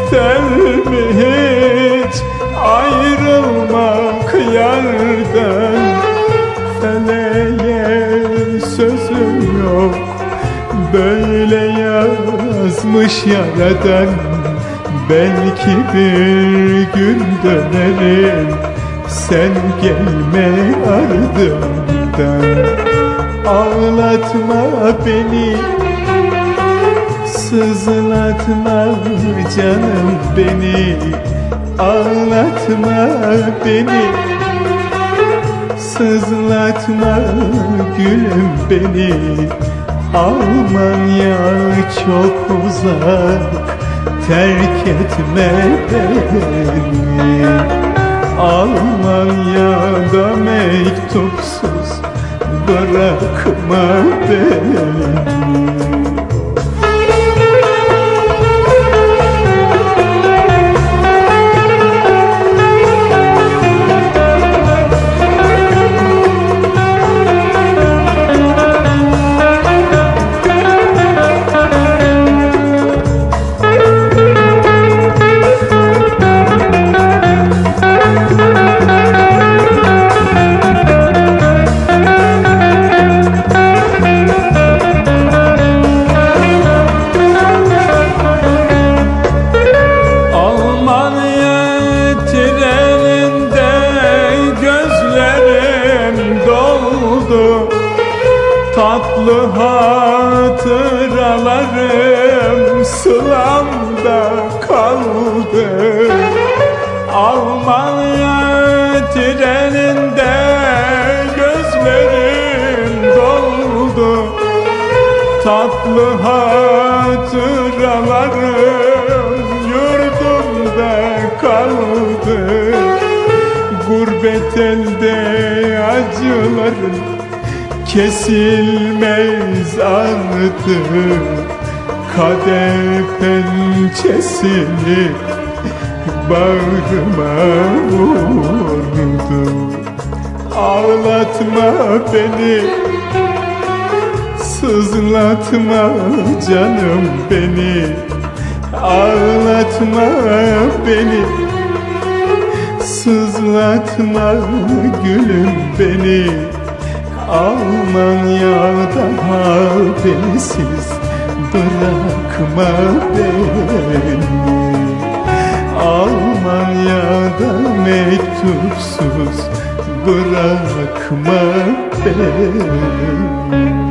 Yeter mi hiç ayrılmak yardan? Feleğe sözüm yok, böyle yazmış yaradan. Belki bir gün dönerim, sen gelme ardımdan. Ağlatma beni, sızlatma canım beni. Ağlatma beni, sızlatma gülüm beni. Almanya çok uzak, terk etme beni. Almanya'da mektupsuz bırakma beni. Tatlı hatıralarım sılamda kaldı. Almanya treninde gözlerim doldu. Tatlı hatıralarım yurdumda kaldı. Gurbet elde acılarım kesilmez artık. Kader pençesini bağrıma vurdu. Ağlatma beni, sızlatma canım beni. Ağlatma beni, sızlatma gülüm beni. Almanya'da habersiz bırakma beni. Almanya'da mektupsuz bırakma beni.